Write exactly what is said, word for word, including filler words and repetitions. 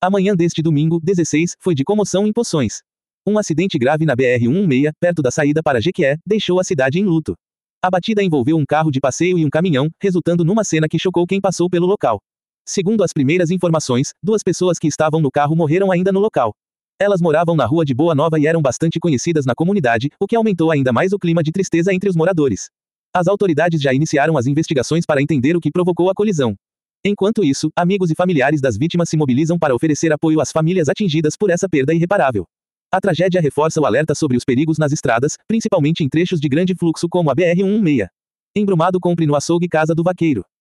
A manhã deste domingo, dezesseis, foi de comoção em Poções. Um acidente grave na B R cento e dezesseis, perto da saída para Jequié, deixou a cidade em luto. A batida envolveu um carro de passeio e um caminhão, resultando numa cena que chocou quem passou pelo local. Segundo as primeiras informações, duas pessoas que estavam no carro morreram ainda no local. Elas moravam na rua de Boa Nova e eram bastante conhecidas na comunidade, o que aumentou ainda mais o clima de tristeza entre os moradores. As autoridades já iniciaram as investigações para entender o que provocou a colisão. Enquanto isso, amigos e familiares das vítimas se mobilizam para oferecer apoio às famílias atingidas por essa perda irreparável. A tragédia reforça o alerta sobre os perigos nas estradas, principalmente em trechos de grande fluxo como a B R cento e dezesseis. Embrumado compre no açougue Casa do Vaqueiro.